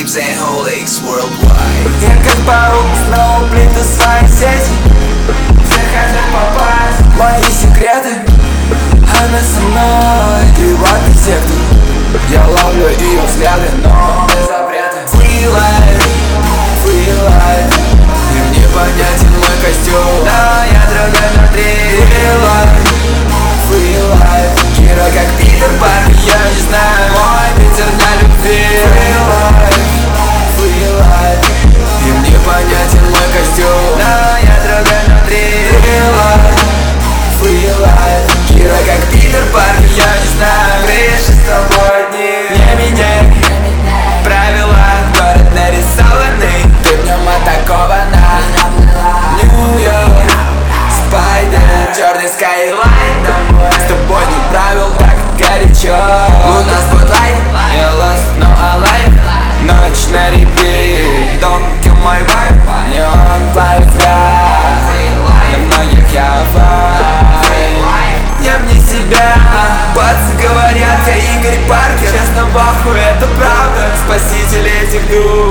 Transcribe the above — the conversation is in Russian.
streams and whole lakes worldwide. Я как паук, снова плету свои сети. Все хотят попасть в мои секреты. Она со мной, приватный сектор. Я ловлю ее взгляды, но без запрета. Free life, и мне понятен мой костюм. Да, я другой внутри. Free life, Кира как Питер Паркер, я не знаю. Мой ветер на любви. Free life, и мне понятен мой костюм. Да, я другой внутри. Free life, Кира как Питер Паркер, я не знаю. Крыши с тобой одни. Не меняй правила, город нарисованный, ты в нем атакована. Нью-Йорк, Спайдер, черный скайлайн. С тобой не правил так горячо. Луна спотлайт, я lost, но alive. Ночь на репит, don't kill my vibe. Неон плавит взгляд, для многих я вайб. Я вне себя, пацы говорят, я Игорь Паркер. Честно, баху, это правда, спаситель этих душ.